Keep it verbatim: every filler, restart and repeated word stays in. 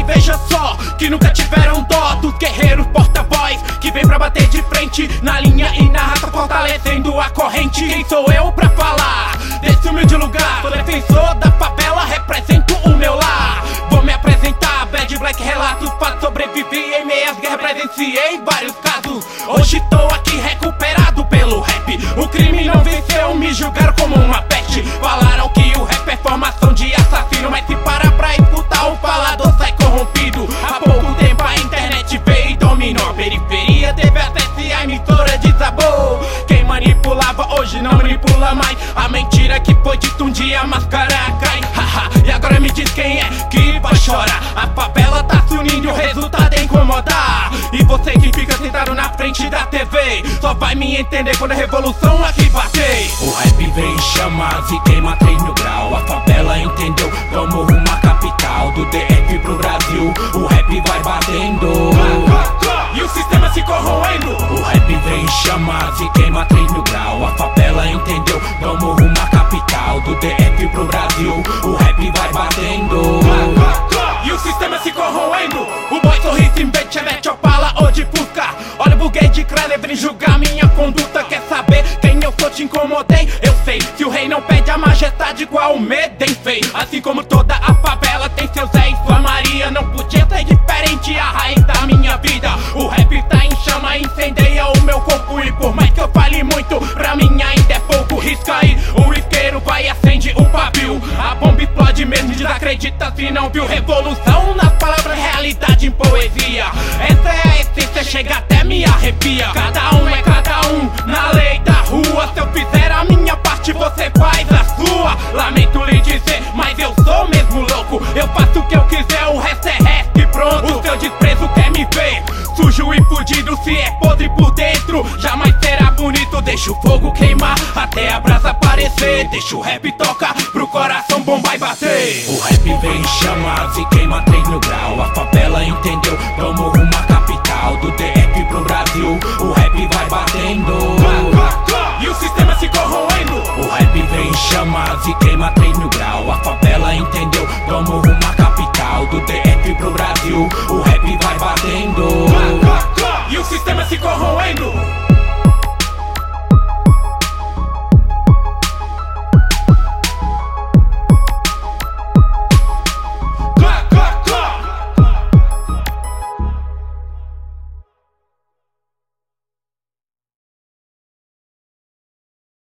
veja só, que nunca tiveram dó dos guerreiros porta-voz que vem pra bater de frente na linha e na raça, fortalecendo a corrente. Quem sou eu pra falar desse humilde lugar? Sou defensor da favela, represento o meu lar. Vou me apresentar, Bad Black, relatos, fatos, sobrevivi em meias guerras, presenciei vários casos. Hoje tô aqui recuperado pelo rap. O crime não venceu, me julgaram como uma peste. Falaram que o rap é formação de assassino, mas se parar pra escutar, o falador sai corrompido. Há pouco tempo a internet veio e dominou a periferia, teve acesso e a emissora desabou. Quem manipulava hoje não manipula mais. A mentira que foi dita um dia, a máscara cai. Haha, e agora me diz quem é que vai chorar. A favela tá se unindo e o resultado é incomodar. E você que fica sentado na frente da T V só vai me entender quando a revolução aqui bater. O rap vem em chamas e queima três mil grau. A favela entendeu, vamos rumo à capital. Do D F pro Brasil, o rap vai batendo e o sistema se corroendo. O rap vem em chamas e queima três mil grau. A favela entendeu, vamos rumo à capital. Do D F pro Brasil, o rap vai batendo e o sistema se corroendo. O boy sorri, se invente, chevette, opala ou de fusca. Olha o buguei de Kreller, vem julgar minha conduta. Quer saber quem eu sou, te incomodei? Eu sei, se o rei não pede a majestade, igual o Medem fez. Assim como toda a favela tem seu Zé e sua Maria, não podia ser diferente, a raiz da minha vida. O rap tá em chama, incendeia o meu corpo. E por mais que eu fale muito, pra mim ainda é pouco. Risca aí, o isqueiro vai e acende o pavio. A bomba explode mesmo, desacredita se não viu. Revolução nas palavras, realidade em poesia. Essa é a essência, chega até me arrepia. Cada um é cada um, na lei da rua. Se eu fizer a minha parte, você faz a sua. Lamento lhe dizer, mas eu sou mesmo louco. Eu faço o que eu quiser, o resto é resto e pronto. O seu desprezo quer me ver sujo e fudido, se é podre por dentro, jamais será bonito. Deixa o fogo queimar até a brasa aparecer. Deixa o rap tocar pro coração bombar e bater. O rap vem em chamas e queima três mil grau. A favela entendeu, vamos rumo à capital. Do D F pro Brasil, o rap vai batendo e o sistema se corroendo. O rap vem em chamas e queima três mil grau. A favela entendeu, vamos rumo à